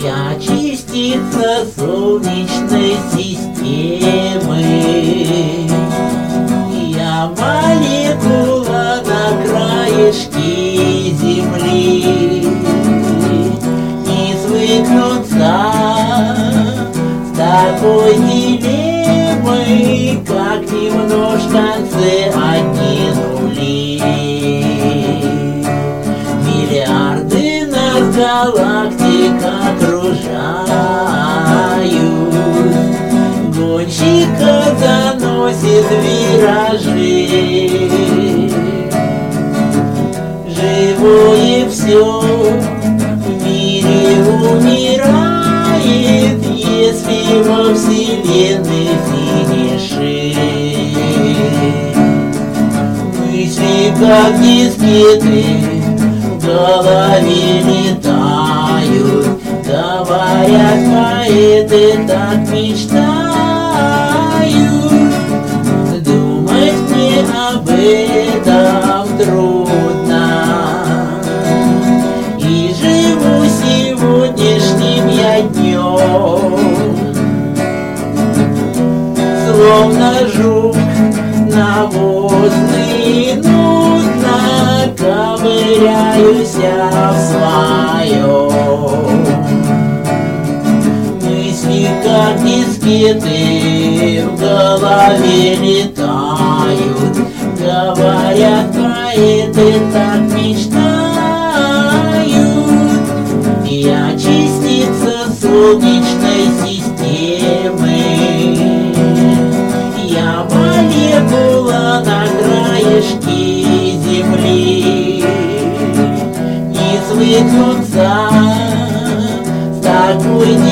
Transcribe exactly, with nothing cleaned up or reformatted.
Я частица Солнечной системы, я молекула на краешке Земли. Не свыкнуться с такой дилеммой, как немножко одни нули. Миллиарды нас галактик окружают, гонщика заносит виражи. Живое все в мире умирает, если во вселенной финиши. Мысли как дискеты в голове летают, говорят поэты, так мечтают. Думать мне об этом трудно, и живу сегодняшним я днем, словно жук навозный, нудно ковыряюсь в своем. Мысли как дискеты в голове летают, говорят поэты, так мечтают. Я частица Солнечной системы, я молекула на краешке Земли. Не свыкнуться с такой